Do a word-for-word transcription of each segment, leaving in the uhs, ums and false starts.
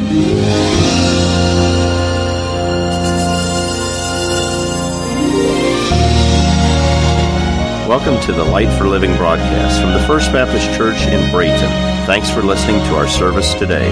Welcome to the Light for Living broadcast from the First Baptist Church in Brayton. Thanks for listening to our service today.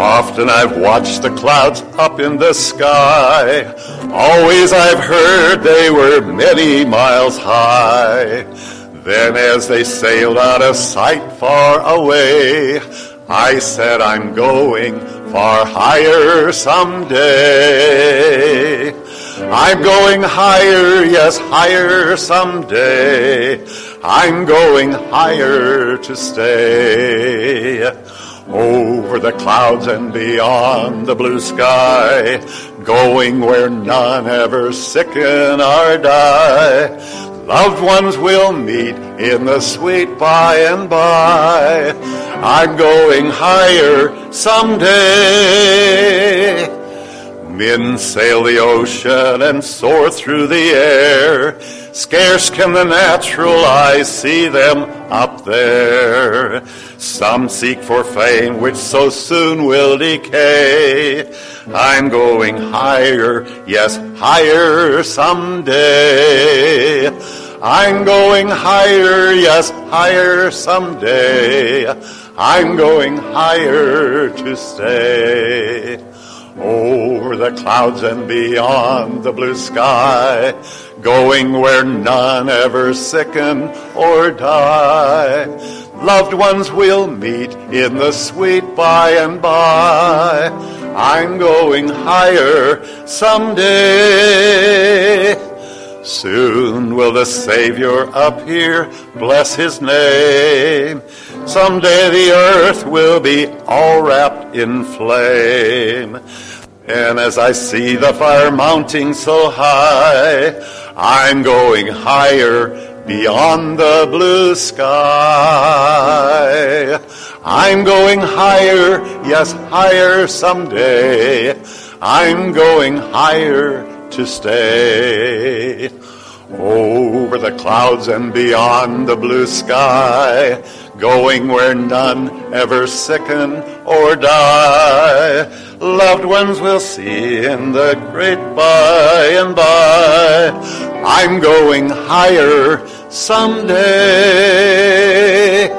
Often I've watched the clouds up in the sky. Always I've heard they were many miles high. Then as they sailed out of sight far away, I said I'm going far higher someday. I'm going higher, yes, higher someday. I'm going higher to stay. Over the clouds and beyond the blue sky, going where none ever sicken or die. Loved ones will meet in the sweet by and by. I'm going higher someday. Men sail the ocean and soar through the air. Scarce can the natural eye see them up there. Some seek for fame which so soon will decay. I'm going higher, yes, higher someday. I'm going higher, yes, higher someday. I'm going higher to stay. Over the clouds and beyond the blue sky, going where none ever sicken or die. Loved ones will meet in the sweet by and by. I'm going higher someday. Soon will the Savior appear, bless his name. Someday the earth will be all wrapped in flame. And as I see the fire mounting so high, I'm going higher beyond the blue sky. I'm going higher, yes, higher someday. I'm going higher to stay. Over the clouds and beyond the blue sky, going where none ever sicken or die. Loved ones will see in the great by and by. I'm going higher someday.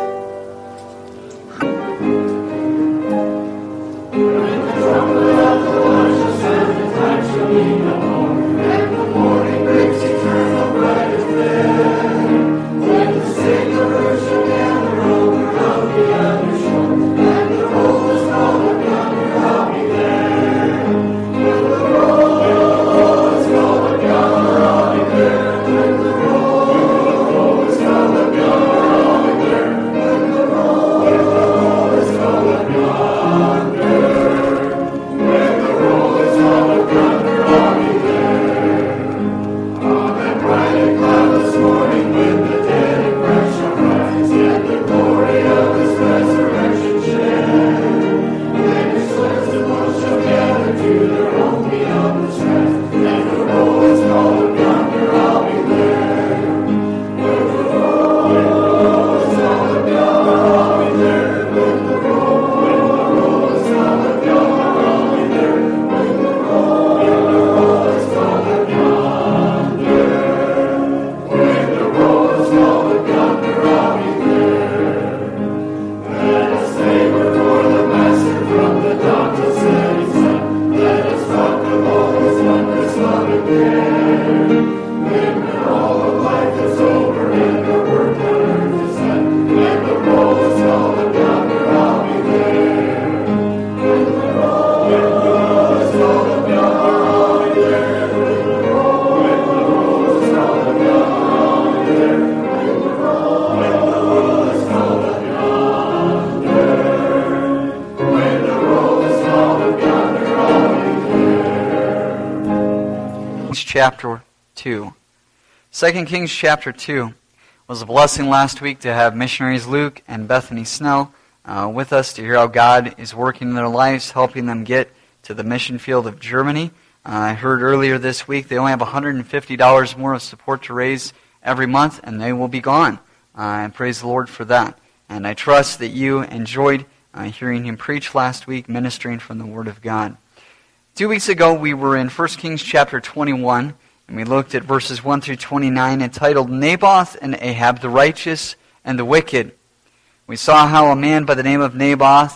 Chapter two. Second Kings chapter two was a blessing last week to have missionaries Luke and Bethany Snell uh, with us to hear how God is working in their lives, helping them get to the mission field of Germany. Uh, I heard earlier this week they only have one hundred fifty dollars more of support to raise every month, and they will be gone. Uh, and praise the Lord for that. And I trust that you enjoyed uh, hearing him preach last week, ministering from the Word of God. Two weeks ago, we were in First Kings chapter twenty-one, and we looked at verses one through twenty-nine, entitled Naboth and Ahab, the Righteous and the Wicked. We saw how a man by the name of Naboth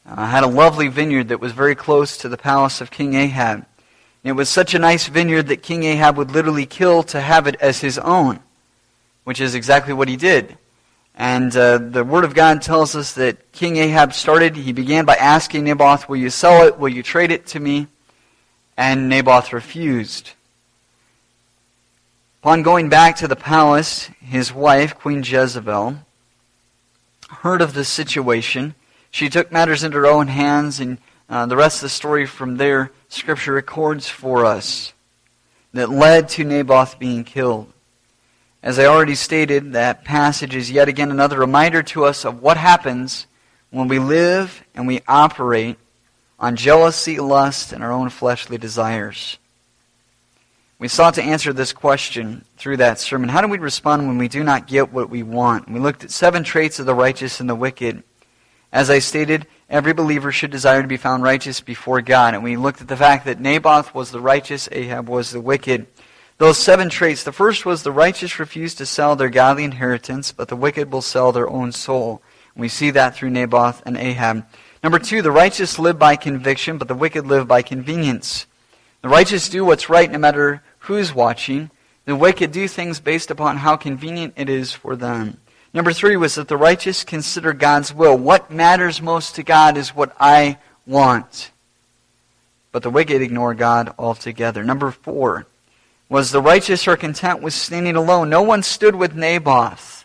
uh, had a lovely vineyard that was very close to the palace of King Ahab. And it was such a nice vineyard that King Ahab would literally kill to have it as his own, which is exactly what he did. And uh, the Word of God tells us that King Ahab started, he began by asking Naboth, will you sell it, will you trade it to me? And Naboth refused. Upon going back to the palace, his wife, Queen Jezebel, heard of the situation. She took matters into her own hands, and uh, the rest of the story from there, Scripture records for us, that led to Naboth being killed. As I already stated, that passage is yet again another reminder to us of what happens when we live and we operate on jealousy, lust, and our own fleshly desires. We sought to answer this question through that sermon. How do we respond when we do not get what we want? We looked at seven traits of the righteous and the wicked. As I stated, every believer should desire to be found righteous before God. And we looked at the fact that Naboth was the righteous, Ahab was the wicked. Those seven traits, the first was the righteous refuse to sell their godly inheritance, but the wicked will sell their own soul. And we see that through Naboth and Ahab. Number two, the righteous live by conviction, but the wicked live by convenience. The righteous do what's right no matter who's watching. The wicked do things based upon how convenient it is for them. Number three was that the righteous consider God's will. What matters most to God is what I want. But the wicked ignore God altogether. Number four was the righteous are content with standing alone. No one stood with Naboth.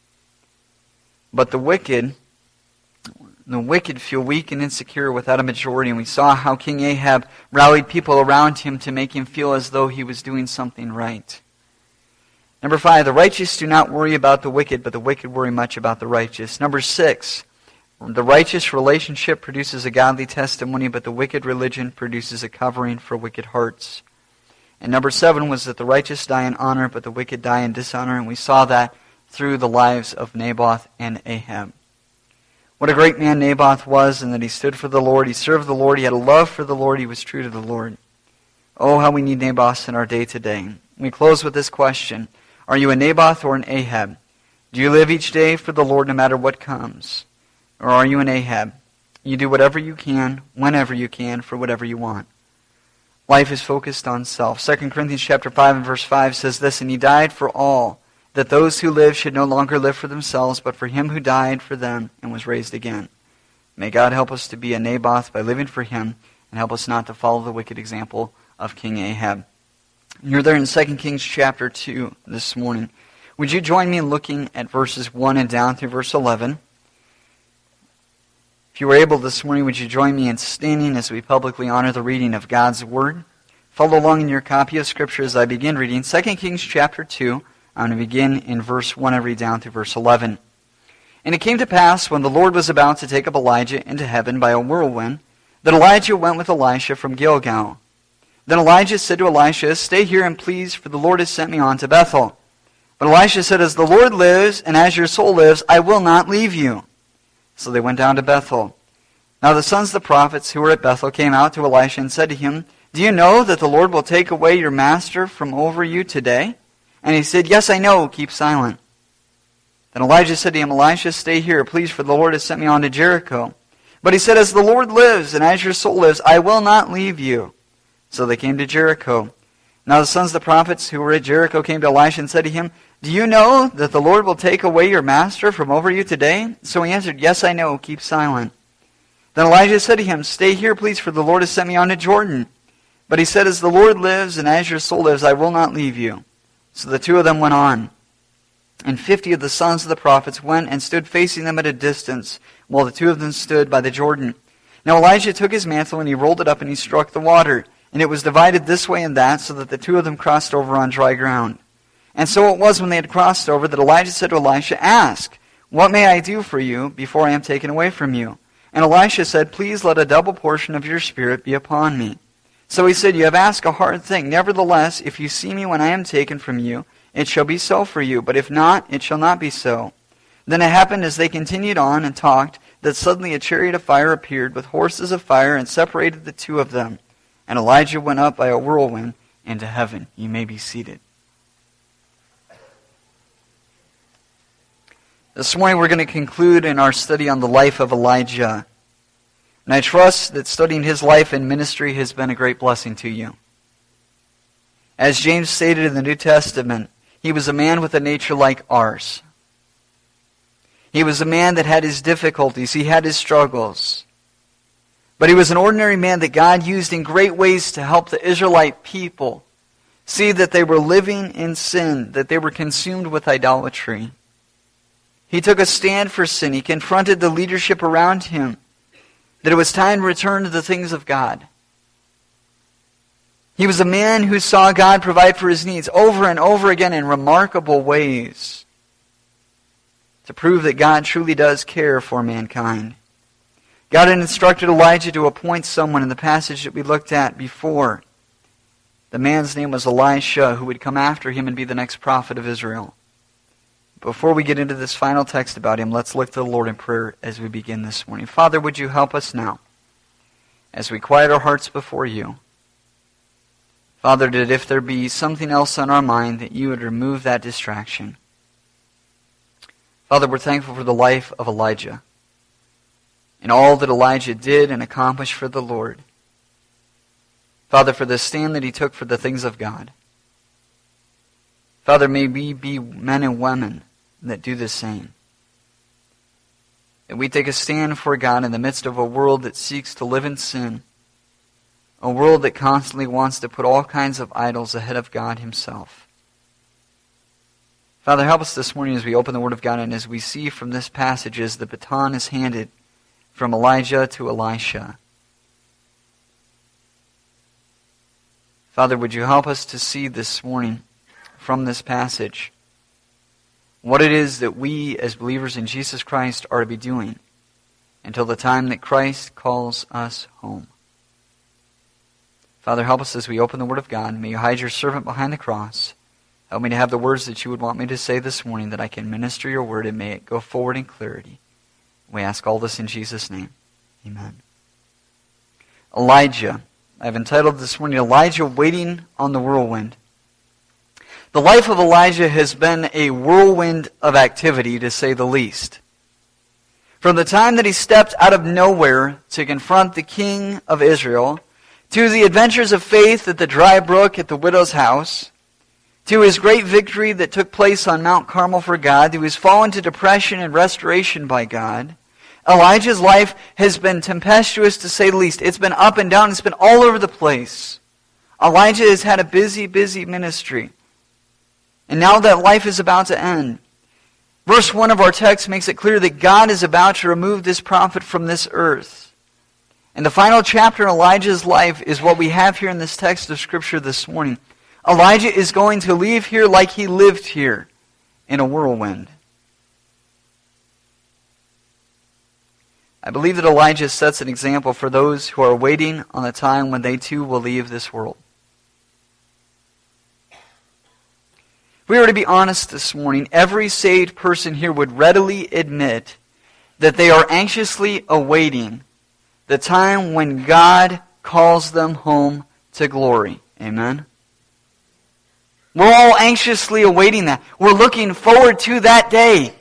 But the wicked, the wicked feel weak and insecure without a majority. And we saw how King Ahab rallied people around him to make him feel as though he was doing something right. Number five, the righteous do not worry about the wicked, but the wicked worry much about the righteous. Number six, the righteous relationship produces a godly testimony, but the wicked religion produces a covering for wicked hearts. And number seven was that the righteous die in honor, but the wicked die in dishonor. And we saw that through the lives of Naboth and Ahab. What a great man Naboth was, and that he stood for the Lord. He served the Lord. He had a love for the Lord. He was true to the Lord. Oh, how we need Naboths in our day today. We close with this question. Are you a Naboth or an Ahab? Do you live each day for the Lord no matter what comes? Or are you an Ahab? You do whatever you can, whenever you can, for whatever you want. Life is focused on self. Second Corinthians chapter five and verse five says this, and he died for all, that those who live should no longer live for themselves, but for him who died for them and was raised again. May God help us to be a Naboth by living for him, and help us not to follow the wicked example of King Ahab. You're there in Second Kings chapter two this morning. Would you join me in looking at verses one and down through verse eleven? If you were able this morning, would you join me in standing as we publicly honor the reading of God's Word? Follow along in your copy of Scripture as I begin reading Second Kings chapter two. I'm going to begin in verse one and read down through verse eleven. And it came to pass, when the Lord was about to take up Elijah into heaven by a whirlwind, that Elijah went with Elisha from Gilgal. Then Elijah said to Elisha, stay here and please, for the Lord has sent me on to Bethel. But Elisha said, as the Lord lives, and as your soul lives, I will not leave you. So they went down to Bethel. Now the sons of the prophets who were at Bethel came out to Elisha and said to him, do you know that the Lord will take away your master from over you today? And he said, yes, I know, keep silent. Then Elijah said to him, Elisha, stay here, please, for the Lord has sent me on to Jericho. But he said, as the Lord lives, and as your soul lives, I will not leave you. So they came to Jericho. Now the sons of the prophets who were at Jericho came to Elisha and said to him, do you know that the Lord will take away your master from over you today? So he answered, yes, I know, keep silent. Then Elijah said to him, stay here, please, for the Lord has sent me on to Jordan. But he said, as the Lord lives, and as your soul lives, I will not leave you. So the two of them went on. And fifty of the sons of the prophets went and stood facing them at a distance, while the two of them stood by the Jordan. Now Elijah took his mantle, and he rolled it up, and he struck the water. And it was divided this way and that, so that the two of them crossed over on dry ground. And so it was when they had crossed over that Elijah said to Elisha, ask, what may I do for you before I am taken away from you? And Elisha said, please let a double portion of your spirit be upon me. So he said, you have asked a hard thing. Nevertheless, if you see me when I am taken from you, it shall be so for you. But if not, it shall not be so. Then it happened as they continued on and talked, that suddenly a chariot of fire appeared with horses of fire and separated the two of them. And Elijah went up by a whirlwind into heaven. You may be seated. This morning we're going to conclude in our study on the life of Elijah. And I trust that studying his life and ministry has been a great blessing to you. As James stated in the New Testament, he was a man with a nature like ours. He was a man that had his difficulties, he had his struggles. But he was an ordinary man that God used in great ways to help the Israelite people see that they were living in sin, that they were consumed with idolatry. He took a stand for sin. He confronted the leadership around him that it was time to return to the things of God. He was a man who saw God provide for his needs over and over again in remarkable ways to prove that God truly does care for mankind. God had instructed Elijah to appoint someone in the passage that we looked at before. The man's name was Elisha, who would come after him and be the next prophet of Israel. Before we get into this final text about him, let's look to the Lord in prayer as we begin this morning. Father, would you help us now as we quiet our hearts before you? Father, that if there be something else on our mind, that you would remove that distraction. Father, we're thankful for the life of Elijah and all that Elijah did and accomplished for the Lord. Father, for the stand that he took for the things of God. Father, may we be men and women that do the same. That we take a stand for God in the midst of a world that seeks to live in sin. A world that constantly wants to put all kinds of idols ahead of God himself. Father, help us this morning as we open the Word of God and as we see from this passage as the baton is handed from Elijah to Elisha. Father, would you help us to see this morning from this passage what it is that we as believers in Jesus Christ are to be doing until the time that Christ calls us home. Father, help us as we open the Word of God. May you hide your servant behind the cross. Help me to have the words that you would want me to say this morning, that I can minister your word and may it go forward in clarity. We ask all this in Jesus' name. Amen. Elijah. I've entitled this morning, Elijah Waiting on the Whirlwind. The life of Elijah has been a whirlwind of activity, to say the least. From the time that he stepped out of nowhere to confront the king of Israel, to the adventures of faith at the dry brook at the widow's house, to his great victory that took place on Mount Carmel for God, to his fall into depression and restoration by God, Elijah's life has been tempestuous, to say the least. It's been up and down. It's been all over the place. Elijah has had a busy, busy ministry. And now that life is about to end. Verse one of our text makes it clear that God is about to remove this prophet from this earth. And the final chapter in Elijah's life is what we have here in this text of Scripture this morning. Elijah is going to leave here like he lived here, in a whirlwind. I believe that Elijah sets an example for those who are waiting on the time when they too will leave this world. If we were to be honest this morning, every saved person here would readily admit that they are anxiously awaiting the time when God calls them home to glory. Amen? We're all anxiously awaiting that. We're looking forward to that day.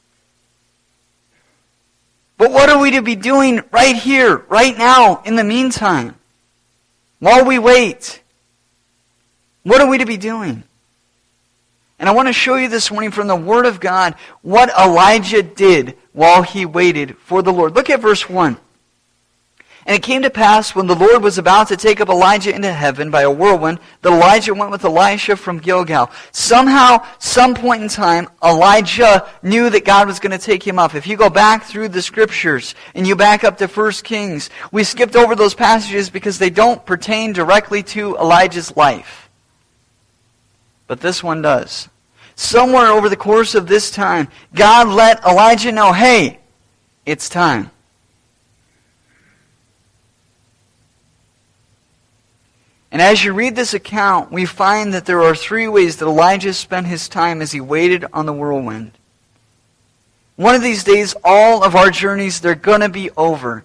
But what are we to be doing right here, right now, in the meantime? While we wait, what are we to be doing? And I want to show you this morning from the Word of God what Elijah did while he waited for the Lord. Look at verse one. And it came to pass, when the Lord was about to take up Elijah into heaven by a whirlwind, that Elijah went with Elisha from Gilgal. Somehow, some point in time, Elijah knew that God was going to take him up. If you go back through the Scriptures, and you back up to First Kings, we skipped over those passages because they don't pertain directly to Elijah's life. But this one does. Somewhere over the course of this time, God let Elijah know, hey, it's time. And as you read this account, we find that there are three ways that Elijah spent his time as he waited on the whirlwind. One of these days, all of our journeys, they're going to be over.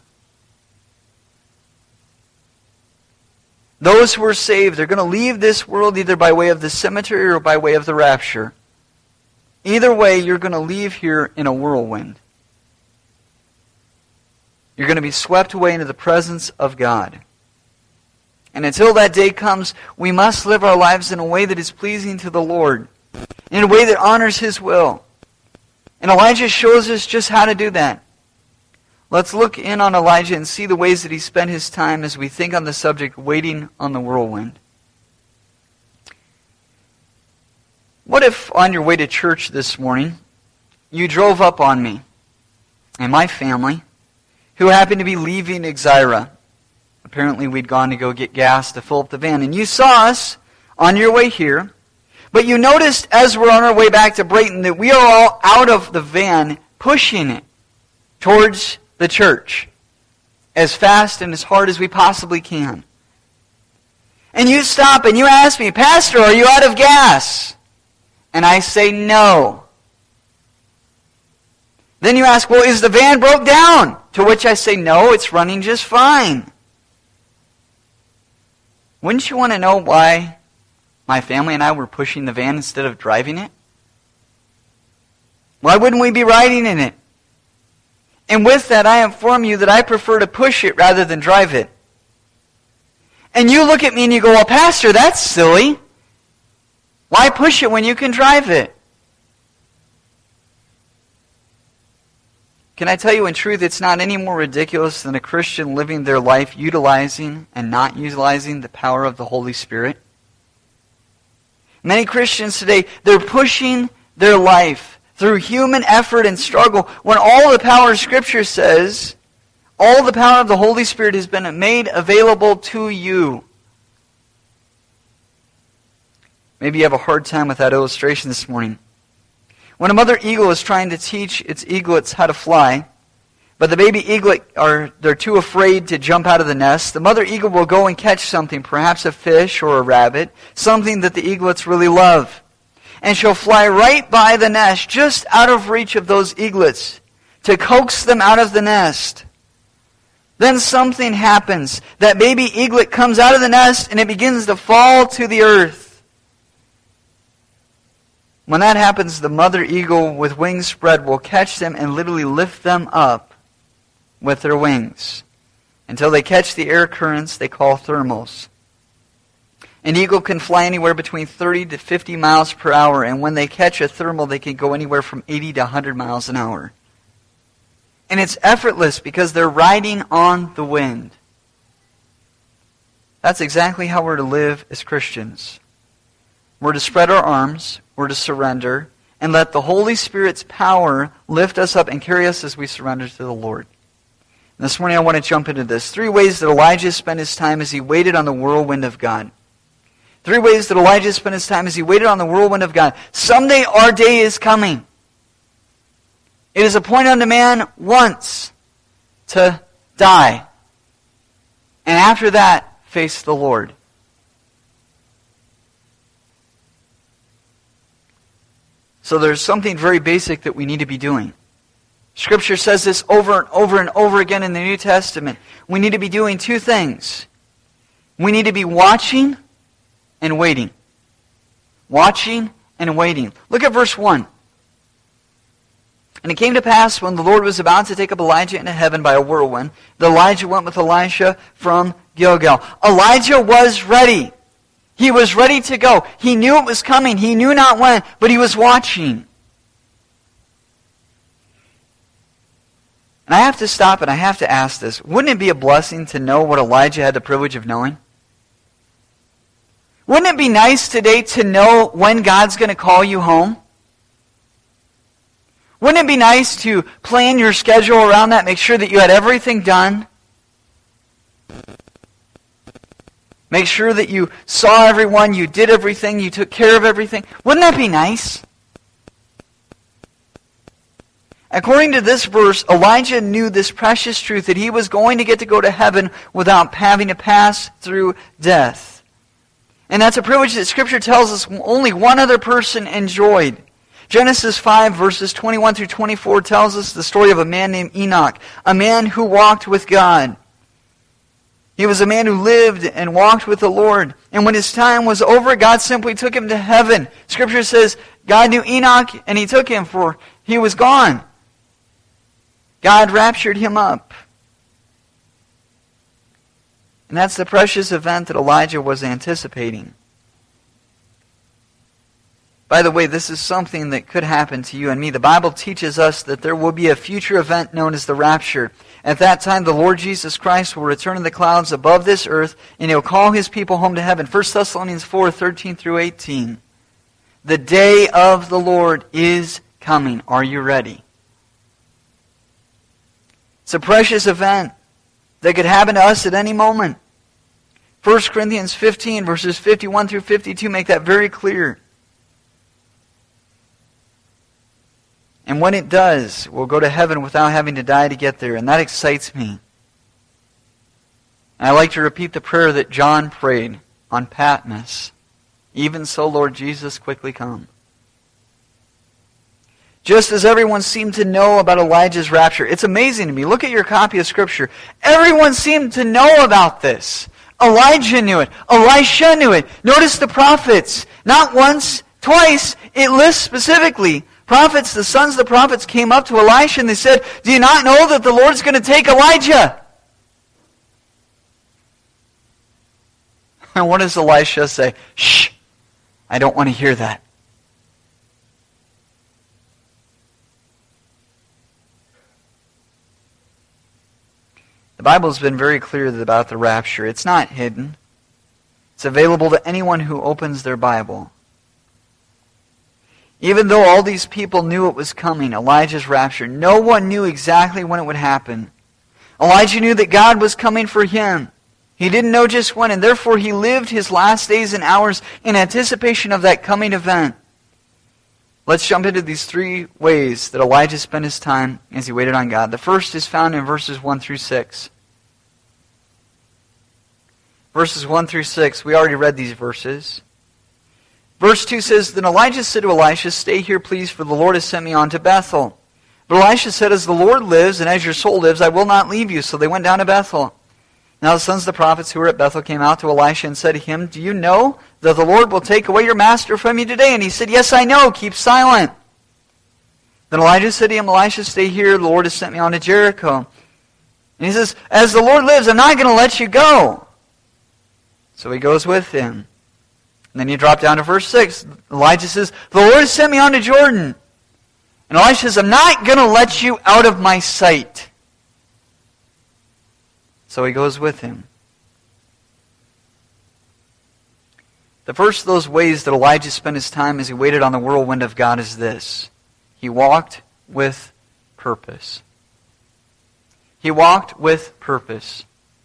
Those who are saved, they're going to leave this world either by way of the cemetery or by way of the rapture. Either way, you're going to leave here in a whirlwind. You're going to be swept away into the presence of God. And until that day comes, we must live our lives in a way that is pleasing to the Lord, in a way that honors His will. And Elijah shows us just how to do that. Let's look in on Elijah and see the ways that he spent his time as we think on the subject, waiting on the whirlwind. What if on your way to church this morning, you drove up on me and my family, who happened to be leaving Exira? Apparently we'd gone to go get gas to fill up the van. And you saw us on your way here, but you noticed as we're on our way back to Brayton that we are all out of the van, pushing it towards the church as fast and as hard as we possibly can. And you stop and you ask me, Pastor, are you out of gas? And I say no. Then you ask, well, is the van broke down? To which I say, no, it's running just fine. Wouldn't you want to know why my family and I were pushing the van instead of driving it? Why wouldn't we be riding in it? And with that, I inform you that I prefer to push it rather than drive it. And you look at me and you go, well, Pastor, that's silly. Why push it when you can drive it? Can I tell you in truth, it's not any more ridiculous than a Christian living their life utilizing and not utilizing the power of the Holy Spirit? Many Christians today, they're pushing their life through human effort and struggle when all the power of Scripture says, all the power of the Holy Spirit has been made available to you. Maybe you have a hard time with that illustration this morning. When a mother eagle is trying to teach its eaglets how to fly, but the baby eaglet are they're too afraid to jump out of the nest, the mother eagle will go and catch something, perhaps a fish or a rabbit, something that the eaglets really love. And she'll fly right by the nest, just out of reach of those eaglets, to coax them out of the nest. Then something happens. That baby eaglet comes out of the nest and it begins to fall to the earth. When that happens, the mother eagle with wings spread will catch them and literally lift them up with their wings until they catch the air currents they call thermals. An eagle can fly anywhere between thirty to fifty miles per hour, and when they catch a thermal, they can go anywhere from eighty to one hundred miles an hour. And it's effortless because they're riding on the wind. That's exactly how we're to live as Christians. We're to spread our arms, we're to surrender, and let the Holy Spirit's power lift us up and carry us as we surrender to the Lord. And this morning I want to jump into this. Three ways that Elijah spent his time as he waited on the whirlwind of God. Three ways that Elijah spent his time as he waited on the whirlwind of God. Someday our day is coming. It is appointed unto man once to die. And after that, face the Lord. So there's something very basic that we need to be doing. Scripture says this over and over and over again in the New Testament. We need to be doing two things. We need to be watching and waiting. Watching and waiting. Look at verse one. And it came to pass when the Lord was about to take up Elijah into heaven by a whirlwind, that Elijah went with Elisha from Gilgal. Elijah was ready. He was ready to go. He knew it was coming. He knew not when, but he was watching. And I have to stop and I have to ask this. Wouldn't it be a blessing to know what Elijah had the privilege of knowing? Wouldn't it be nice today to know when God's going to call you home? Wouldn't it be nice to plan your schedule around that, make sure that you had everything done? Make sure that you saw everyone, you did everything, you took care of everything. Wouldn't that be nice? According to this verse, Elijah knew this precious truth that he was going to get to go to heaven without having to pass through death. And that's a privilege that Scripture tells us only one other person enjoyed. Genesis five verses twenty-one through twenty-four tells us the story of a man named Enoch, a man who walked with God. He was a man who lived and walked with the Lord. And when his time was over, God simply took him to heaven. Scripture says God knew Enoch and he took him, for he was gone. God raptured him up. And that's the precious event that Elijah was anticipating. By the way, this is something that could happen to you and me. The Bible teaches us that there will be a future event known as the rapture. At that time, the Lord Jesus Christ will return in the clouds above this earth, and He'll call His people home to heaven. First Thessalonians four, thirteen through eighteen. The day of the Lord is coming. Are you ready? It's a precious event that could happen to us at any moment. First Corinthians fifteen, verses fifty-one through fifty-two make that very clear. And when it does, we'll go to heaven without having to die to get there, and that excites me. And I like to repeat the prayer that John prayed on Patmos. Even so, Lord Jesus, quickly come. Just as everyone seemed to know about Elijah's rapture. It's amazing to me. Look at your copy of Scripture. Everyone seemed to know about this. Elijah knew it. Elisha knew it. Notice the prophets. Not once, twice. It lists specifically. Prophets, the sons of the prophets came up to Elisha and they said, do you not know that the Lord's going to take Elijah? And what does Elisha say? Shh, I don't want to hear that. The Bible's been very clear about the rapture. It's not hidden. It's available to anyone who opens their Bible. Even though all these people knew it was coming, Elijah's rapture, no one knew exactly when it would happen. Elijah knew that God was coming for him. He didn't know just when, and therefore he lived his last days and hours in anticipation of that coming event. Let's jump into these three ways that Elijah spent his time as he waited on God. The first is found in verses one through six. Verses one through six, we already read these verses. Verse two says, Then Elijah said to Elisha, Stay here, please, for the Lord has sent me on to Bethel. But Elisha said, As the Lord lives, and as your soul lives, I will not leave you. So they went down to Bethel. Now the sons of the prophets who were at Bethel came out to Elisha and said to him, Do you know that the Lord will take away your master from you today? And he said, Yes, I know. Keep silent. Then Elijah said to him, Elisha, stay here. The Lord has sent me on to Jericho. And he says, As the Lord lives, I'm not going to let you go. So he goes with him. And then you drop down to verse six. Elijah says, The Lord has sent me on to Jordan. And Elisha says, I'm not going to let you out of my sight. So he goes with him. The first of those ways that Elijah spent his time as he waited on the whirlwind of God is this. He walked with purpose. He walked with purpose.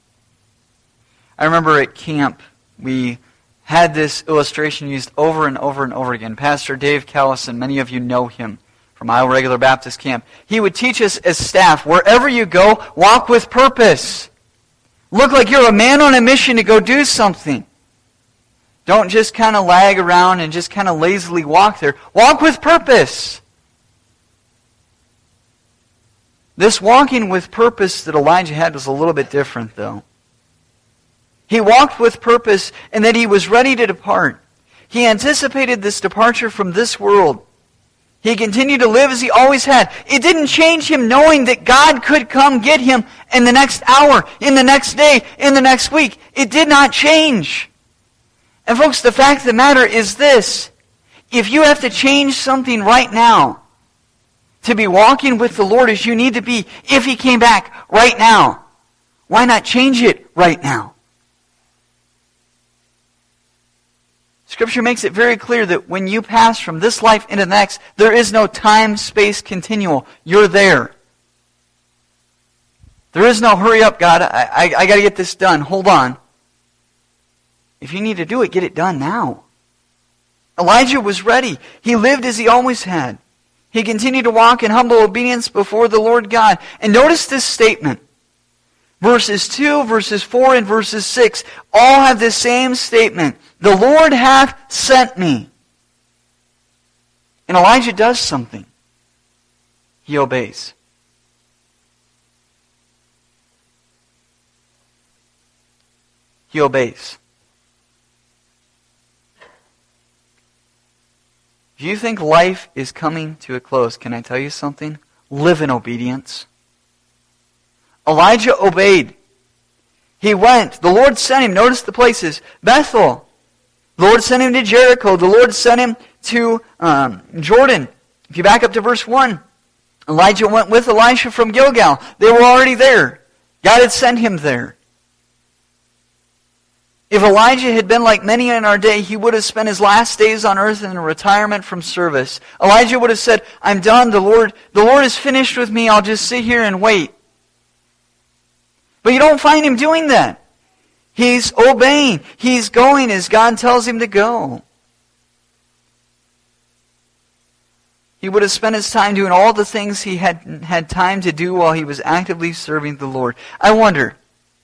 I remember at camp, we had this illustration used over and over and over again. Pastor Dave Callison, many of you know him from Iowa Regular Baptist Camp. He would teach us as staff, wherever you go, walk with purpose. Look like you're a man on a mission to go do something. Don't just kind of lag around and just kind of lazily walk there. Walk with purpose. This walking with purpose that Elijah had was a little bit different, though. He walked with purpose in that he was ready to depart. He anticipated this departure from this world. He continued to live as he always had. It didn't change him knowing that God could come get him in the next hour, in the next day, in the next week. It did not change. And folks, the fact of the matter is this. If you have to change something right now to be walking with the Lord as you need to be, if He came back right now, why not change it right now? Scripture makes it very clear that when you pass from this life into the next, there is no time-space continual. You're there. There is no hurry up, God. I, I, I got to get this done. Hold on. If you need to do it, get it done now. Elijah was ready. He lived as he always had. He continued to walk in humble obedience before the Lord God. And notice this statement. Verses two, verses four, and verses six all have the same statement. The Lord hath sent me. And Elijah does something. He obeys. He obeys. If you think life is coming to a close, can I tell you something? Live in obedience. Elijah obeyed. He went. The Lord sent him. Notice the places. Bethel. The Lord sent him to Jericho. The Lord sent him to um, Jordan. If you back up to verse one, Elijah went with Elisha from Gilgal. They were already there. God had sent him there. If Elijah had been like many in our day, he would have spent his last days on earth in a retirement from service. Elijah would have said, I'm done. The Lord, the Lord is finished with me. I'll just sit here and wait. But you don't find him doing that. He's obeying. He's going as God tells him to go. He would have spent his time doing all the things he had had time to do while he was actively serving the Lord. I wonder,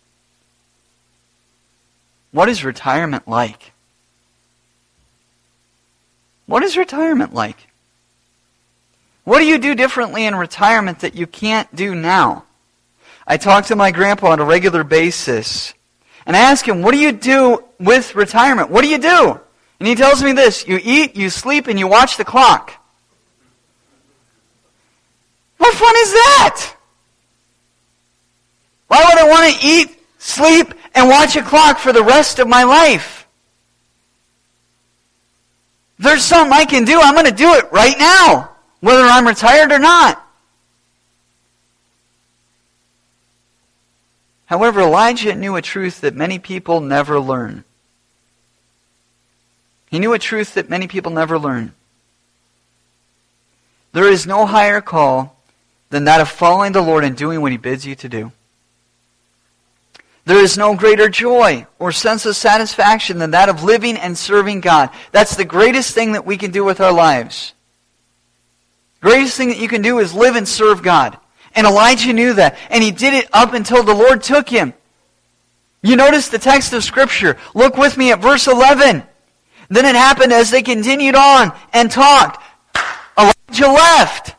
what is retirement like? What is retirement like? What do you do differently in retirement that you can't do now? I talk to my grandpa on a regular basis, and I ask him, what do you do with retirement? What do you do? And he tells me this: you eat, you sleep, and you watch the clock. What fun is that? Why would I want to eat, sleep, and watch a clock for the rest of my life? If there's something I can do, I'm going to do it right now, whether I'm retired or not. However, Elijah knew a truth that many people never learn. He knew a truth that many people never learn. There is no higher call than that of following the Lord and doing what He bids you to do. There is no greater joy or sense of satisfaction than that of living and serving God. That's the greatest thing that we can do with our lives. The greatest thing that you can do is live and serve God. And Elijah knew that. And he did it up until the Lord took him. You notice the text of Scripture. Look with me at verse eleven. Then it happened as they continued on and talked, Elijah left.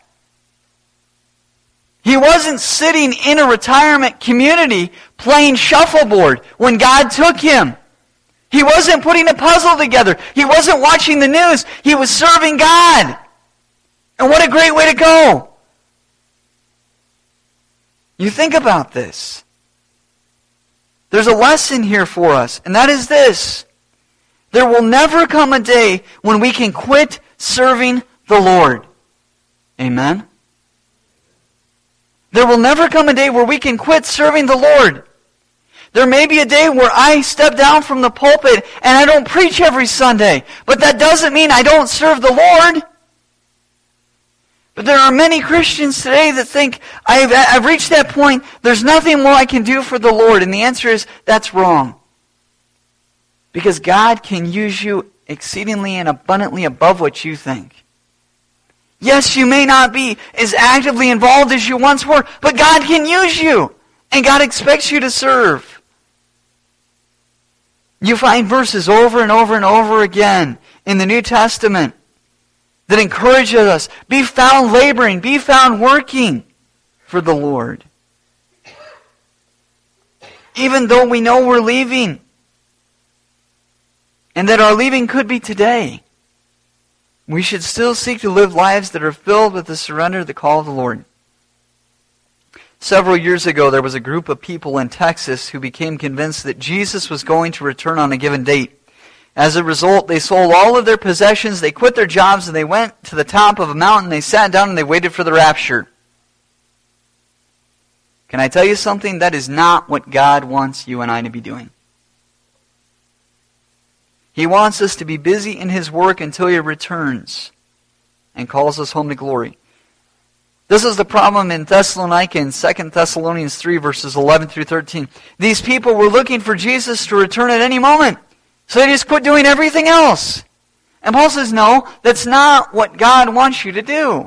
He wasn't sitting in a retirement community playing shuffleboard when God took him. He wasn't putting a puzzle together. He wasn't watching the news. He was serving God. And what a great way to go. You think about this. There's a lesson here for us, and that is this. There will never come a day when we can quit serving the Lord. Amen? There will never come a day where we can quit serving the Lord. There may be a day where I step down from the pulpit and I don't preach every Sunday, but that doesn't mean I don't serve the Lord. But there are many Christians today that think, I've, I've reached that point, there's nothing more I can do for the Lord. And the answer is, that's wrong. Because God can use you exceedingly and abundantly above what you think. Yes, you may not be as actively involved as you once were, but God can use you. And God expects you to serve. You find verses over and over and over again in the New Testament that encourages us, be found laboring, be found working for the Lord. Even though we know we're leaving, and that our leaving could be today, we should still seek to live lives that are filled with the surrender to the call of the Lord. Several years ago, there was a group of people in Texas who became convinced that Jesus was going to return on a given date. As a result, they sold all of their possessions, they quit their jobs, and they went to the top of a mountain, they sat down, and they waited for the rapture. Can I tell you something? That is not what God wants you and I to be doing. He wants us to be busy in His work until He returns and calls us home to glory. This is the problem in Thessalonica in Second Thessalonians three, verses eleven through thirteen. These people were looking for Jesus to return at any moment, so they just quit doing everything else. And Paul says, no, that's not what God wants you to do.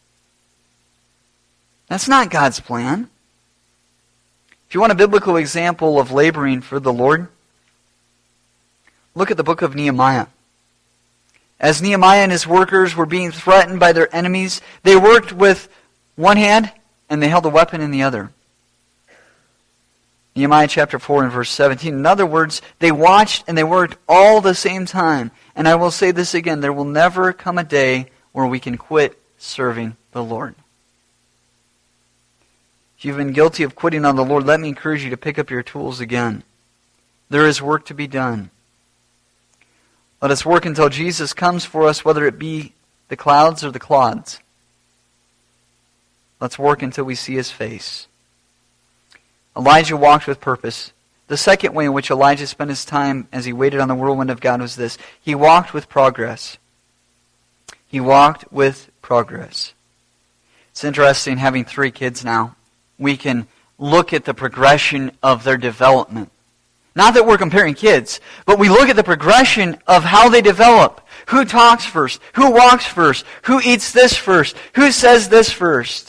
That's not God's plan. If you want a biblical example of laboring for the Lord, look at the book of Nehemiah. As Nehemiah and his workers were being threatened by their enemies, they worked with one hand and they held a weapon in the other. Nehemiah chapter four and verse seventeen. In other words, they watched and they worked all the same time. And I will say this again, there will never come a day where we can quit serving the Lord. If you've been guilty of quitting on the Lord, let me encourage you to pick up your tools again. There is work to be done. Let us work until Jesus comes for us, whether it be the clouds or the clods. Let's work until we see His face. Elijah walked with purpose. The second way in which Elijah spent his time as he waited on the whirlwind of God was this. He walked with progress. He walked with progress. It's interesting having three kids now. We can look at the progression of their development. Not that we're comparing kids, but we look at the progression of how they develop. Who talks first? Who walks first? Who eats this first? Who says this first?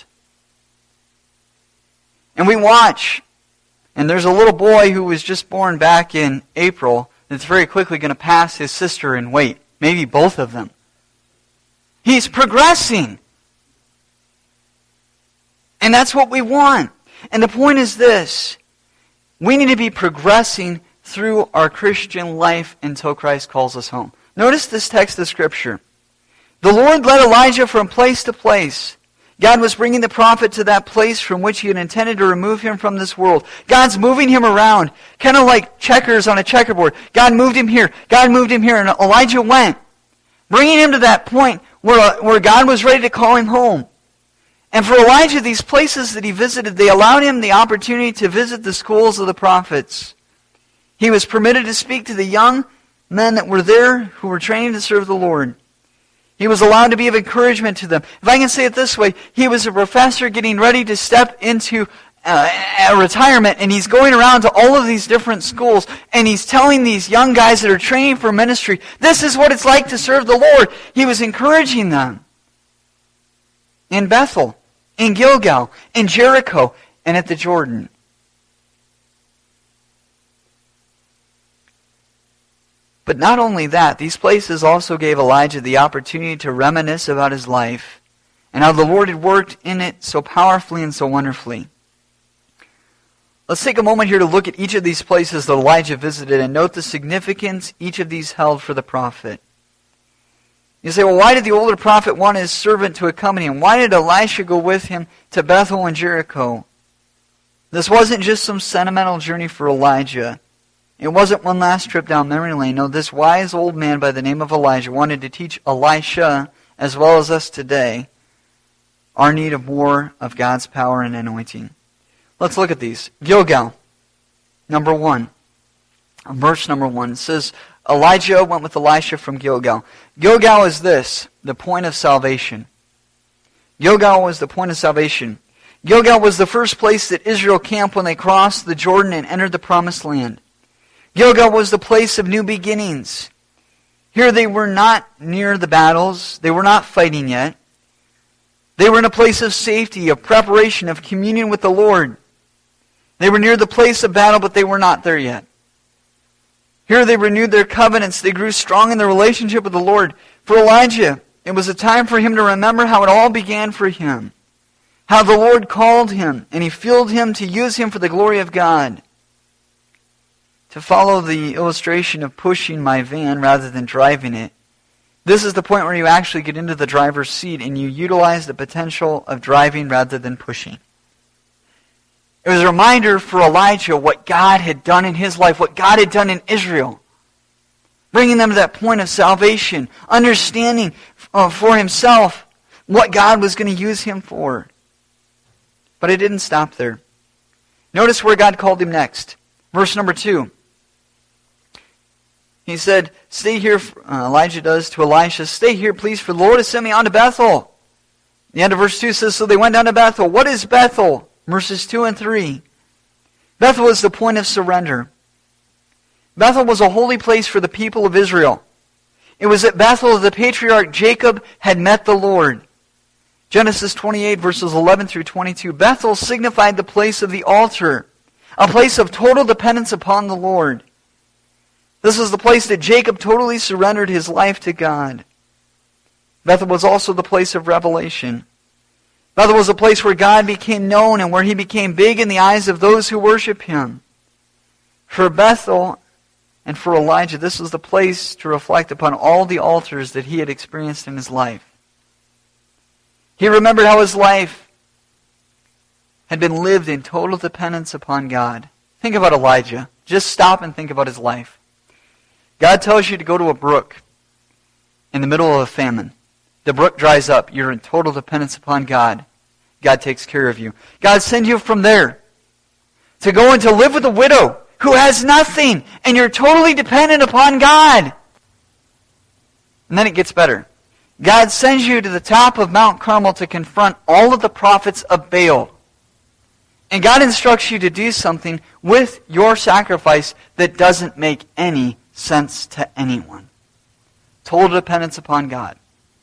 And we watch. And there's a little boy who was just born back in April that's very quickly going to pass his sister in weight. Maybe both of them. He's progressing. And that's what we want. And the point is this. We need to be progressing through our Christian life until Christ calls us home. Notice this text of Scripture. The Lord led Elijah from place to place. God was bringing the prophet to that place from which He had intended to remove him from this world. God's moving him around, kind of like checkers on a checkerboard. God moved him here. God moved him here. And Elijah went, bringing him to that point where, where God was ready to call him home. And for Elijah, these places that he visited, they allowed him the opportunity to visit the schools of the prophets. He was permitted to speak to the young men that were there who were training to serve the Lord. He was allowed to be of encouragement to them. If I can say it this way, he was a professor getting ready to step into uh, a retirement, and he's going around to all of these different schools, and he's telling these young guys that are training for ministry, this is what it's like to serve the Lord. He was encouraging them. In Bethel, in Gilgal, in Jericho, and at the Jordan. But not only that, these places also gave Elijah the opportunity to reminisce about his life and how the Lord had worked in it so powerfully and so wonderfully. Let's take a moment here to look at each of these places that Elijah visited and note the significance each of these held for the prophet. You say, well, why did the older prophet want his servant to accompany him? Why did Elisha go with him to Bethel and Jericho? This wasn't just some sentimental journey for Elijah. It wasn't one last trip down memory lane. No, this wise old man by the name of Elijah wanted to teach Elisha, as well as us today, our need of more of God's power and anointing. Let's look at these. Gilgal, number one. Verse number one. It says, Elijah went with Elisha from Gilgal. Gilgal is this, the point of salvation. Gilgal was the point of salvation. Gilgal was the first place that Israel camped when they crossed the Jordan and entered the promised land. Gilgal was the place of new beginnings. Here they were not near the battles. They were not fighting yet. They were in a place of safety, of preparation, of communion with the Lord. They were near the place of battle, but they were not there yet. Here they renewed their covenants. They grew strong in their relationship with the Lord. For Elijah, it was a time for him to remember how it all began for him. How the Lord called him, and He filled him to use him for the glory of God. To follow the illustration of pushing my van rather than driving it, this is the point where you actually get into the driver's seat and you utilize the potential of driving rather than pushing. It was a reminder for Elijah what God had done in his life, what God had done in Israel. Bringing them to that point of salvation, understanding uh, for himself what God was going to use him for. But it didn't stop there. Notice where God called him next. Verse number two. He said, stay here, uh, Elijah does to Elisha, stay here please, for the Lord has sent me on to Bethel. The end of verse two says, so they went down to Bethel. What is Bethel? Verses two and three. Bethel is the point of surrender. Bethel was a holy place for the people of Israel. It was at Bethel that the patriarch Jacob had met the Lord. Genesis twenty-eight, verses eleven through twenty-two. Bethel signified the place of the altar, a place of total dependence upon the Lord. This is the place that Jacob totally surrendered his life to God. Bethel was also the place of revelation. Bethel was a place where God became known and where He became big in the eyes of those who worship Him. For Bethel and for Elijah, this was the place to reflect upon all the altars that he had experienced in his life. He remembered how his life had been lived in total dependence upon God. Think about Elijah. Just stop and think about his life. God tells you to go to a brook in the middle of a famine. The brook dries up. You're in total dependence upon God. God takes care of you. God sends you from there to go and to live with a widow who has nothing, and you're totally dependent upon God. And then it gets better. God sends you to the top of Mount Carmel to confront all of the prophets of Baal. And God instructs you to do something with your sacrifice that doesn't make any sense to anyone. Total dependence upon God.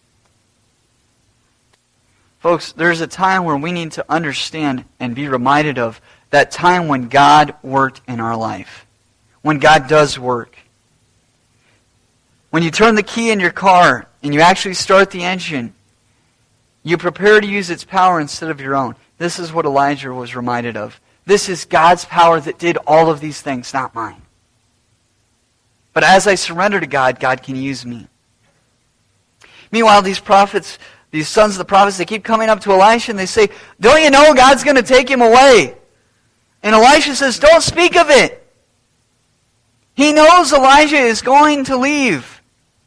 Folks, there's a time where we need to understand and be reminded of that time when God worked in our life. When God does work. When you turn the key in your car and you actually start the engine, you prepare to use its power instead of your own. This is what Elijah was reminded of. This is God's power that did all of these things, not mine. But as I surrender to God, God can use me. Meanwhile, these prophets, these sons of the prophets, they keep coming up to Elisha and they say, don't you know God's going to take him away? And Elisha says, don't speak of it. He knows Elijah is going to leave.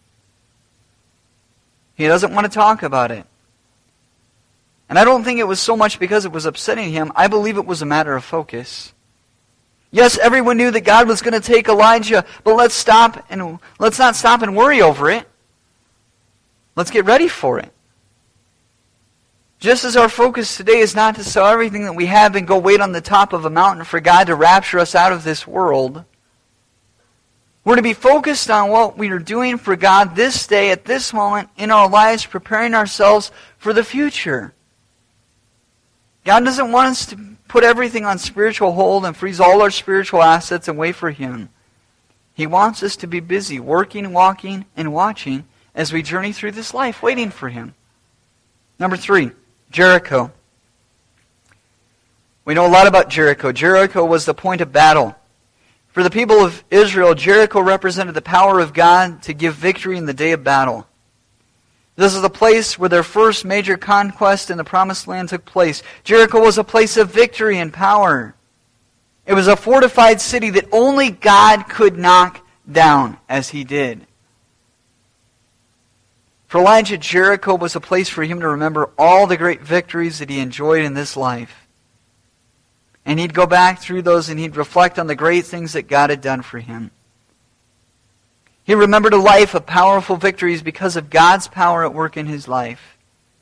He doesn't want to talk about it. And I don't think it was so much because it was upsetting him. I believe it was a matter of focus. Yes, everyone knew that God was going to take Elijah, but let's stop and let's not stop and worry over it. Let's get ready for it. Just as our focus today is not to sell everything that we have and go wait on the top of a mountain for God to rapture us out of this world, we're to be focused on what we are doing for God this day, at this moment, in our lives, preparing ourselves for the future. God doesn't want us to put everything on spiritual hold and freeze all our spiritual assets and wait for Him. He wants us to be busy, working, walking, and watching as we journey through this life, waiting for Him. Number three, Jericho. We know a lot about Jericho. Jericho was the point of battle. For the people of Israel, Jericho represented the power of God to give victory in the day of battle. This is the place where their first major conquest in the Promised Land took place. Jericho was a place of victory and power. It was a fortified city that only God could knock down, as He did. For Elijah, Jericho was a place for him to remember all the great victories that he enjoyed in this life. And he'd go back through those and he'd reflect on the great things that God had done for him. He remembered a life of powerful victories because of God's power at work in his life.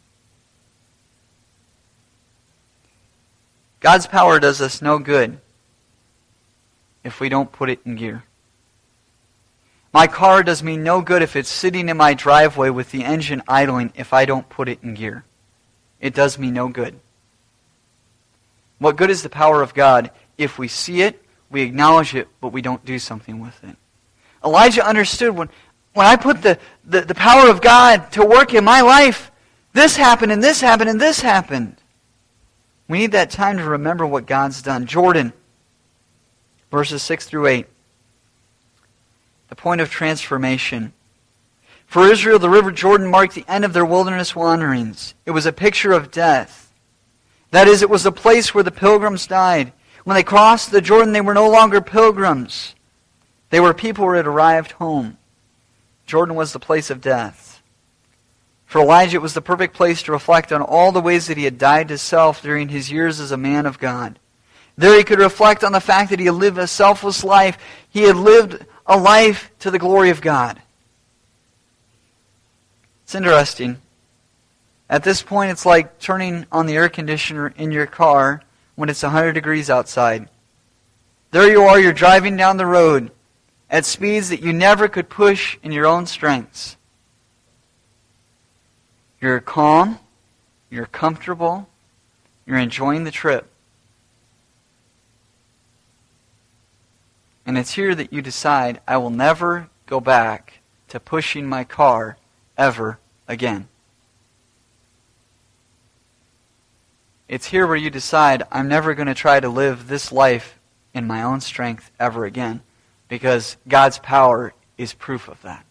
God's power does us no good if we don't put it in gear. My car does me no good if it's sitting in my driveway with the engine idling if I don't put it in gear. It does me no good. What good is the power of God if we see it, we acknowledge it, but we don't do something with it? Elijah understood when, when I put the, the, the power of God to work in my life, this happened and this happened and this happened. We need that time to remember what God's done. Jordan, verses six through eight. The point of transformation. For Israel, the river Jordan marked the end of their wilderness wanderings. It was a picture of death. That is, it was a place where the pilgrims died. When they crossed the Jordan, they were no longer pilgrims. They were people who had arrived home. Jordan was the place of death. For Elijah, it was the perfect place to reflect on all the ways that he had died to self during his years as a man of God. There he could reflect on the fact that he had lived a selfless life. He had lived a life to the glory of God. It's interesting. At this point, it's like turning on the air conditioner in your car when it's one hundred degrees outside. There you are, you're driving down the road at speeds that you never could push in your own strengths. You're calm, you're comfortable, you're enjoying the trip. And it's here that you decide, I will never go back to pushing my car ever again. It's here where you decide, I'm never going to try to live this life in my own strength ever again, because God's power is proof of that.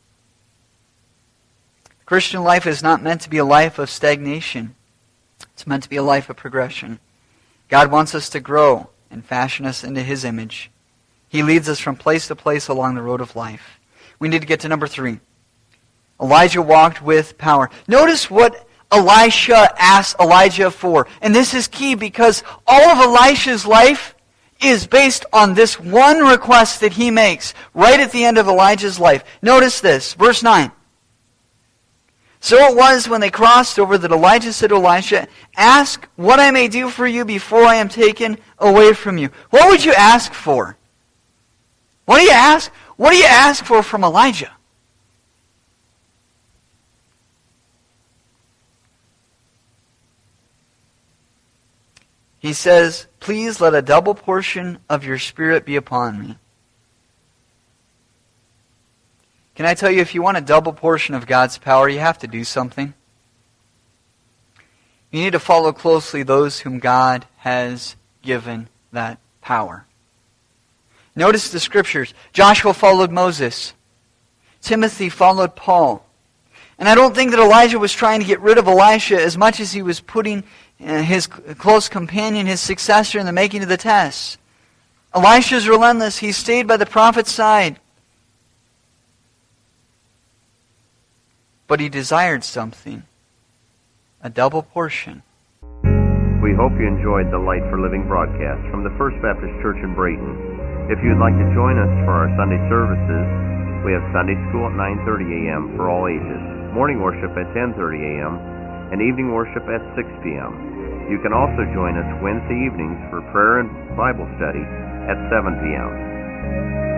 The Christian life is not meant to be a life of stagnation. It's meant to be a life of progression. God wants us to grow and fashion us into His image. He leads us from place to place along the road of life. We need to get to number three. Elijah walked with power. Notice what Elisha asked Elijah for. And this is key because all of Elisha's life is based on this one request that he makes right at the end of Elijah's life. Notice this, verse nine. So it was when they crossed over that Elijah said to Elisha, ask what I may do for you before I am taken away from you. What would you ask for? What do you ask? What do you ask for from Elijah? He says, please let a double portion of your Spirit be upon me. Can I tell you, if you want a double portion of God's power, you have to do something. You need to follow closely those whom God has given that power. Notice the scriptures. Joshua followed Moses. Timothy followed Paul. And I don't think that Elijah was trying to get rid of Elisha as much as he was putting his close companion, his successor, in the making of the test. Elisha is relentless. He stayed by the prophet's side. But he desired something. A double portion. We hope you enjoyed the Light for Living broadcast from the First Baptist Church in Brayton. If you'd like to join us for our Sunday services, we have Sunday school at nine thirty a.m. for all ages, morning worship at ten thirty a.m., and evening worship at six p.m. You can also join us Wednesday evenings for prayer and Bible study at seven p.m.